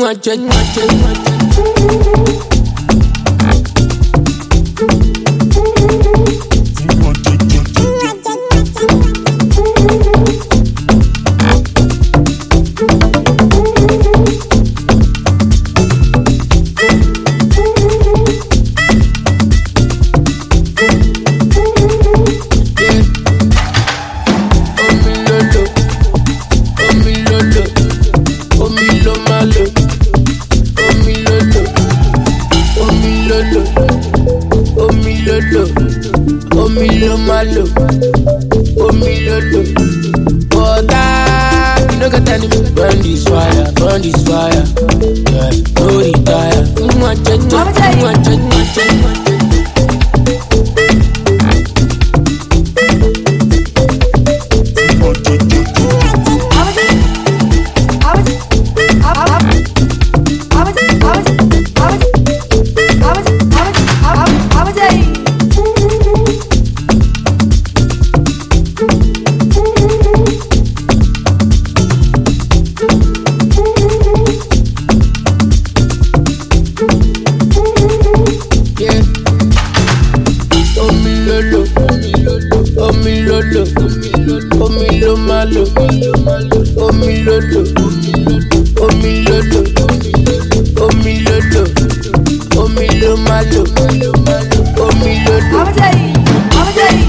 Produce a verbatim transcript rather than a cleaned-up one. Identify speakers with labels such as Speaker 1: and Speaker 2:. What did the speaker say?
Speaker 1: Mwah, mwah, mwah. Malo, omi lolo, water. You no got any burn this fire, burn this fire. Yeah, no retire. Mwah, mwah, mwah, mwah, mwah. Omi lo malo, omi lolo, omi lolo, omi lolo, omi lo malo, omi lolo.